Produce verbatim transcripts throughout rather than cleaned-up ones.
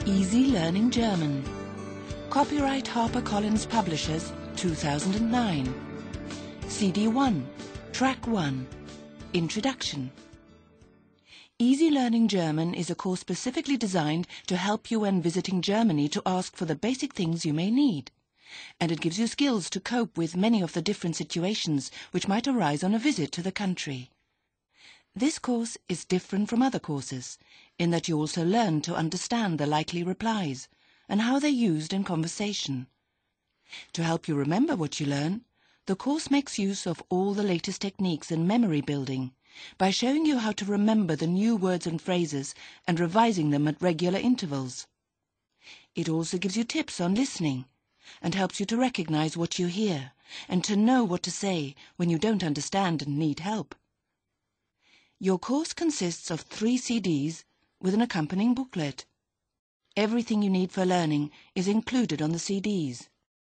Easy Learning German. Copyright HarperCollins Publishers, two thousand nine. C D one, Track one, Introduction. Easy Learning German is a course specifically designed to help you when visiting Germany to ask for the basic things you may need. And it gives you skills to cope with many of the different situations which might arise on a visit to the country. This course is different from other courses, in that you also learn to understand the likely replies and how they're used in conversation. To help you remember what you learn, the course makes use of all the latest techniques in memory building by showing you how to remember the new words and phrases and revising them at regular intervals. It also gives you tips on listening and helps you to recognize what you hear and to know what to say when you don't understand and need help. Your course consists of three C Ds with an accompanying booklet. Everything you need for learning is included on the C Ds.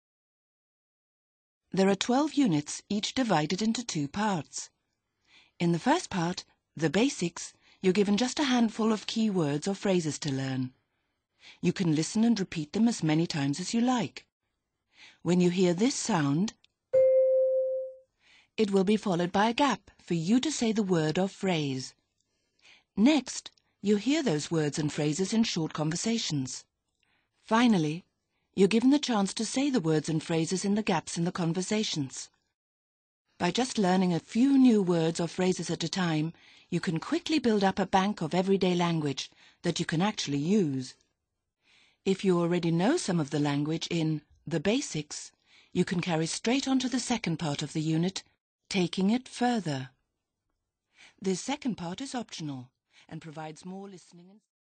There are twelve units, each divided into two parts. In the first part, the basics, you're given just a handful of key words or phrases to learn. You can listen and repeat them as many times as you like. When you hear this sound, it will be followed by a gap for you to say the word or phrase. Next, you hear those words and phrases in short conversations. Finally, you're given the chance to say the words and phrases in the gaps in the conversations. By just learning a few new words or phrases at a time, you can quickly build up a bank of everyday language that you can actually use. If you already know some of the language in the basics, you can carry straight on to the second part of the unit, taking it further. This second part is optional and provides more listening and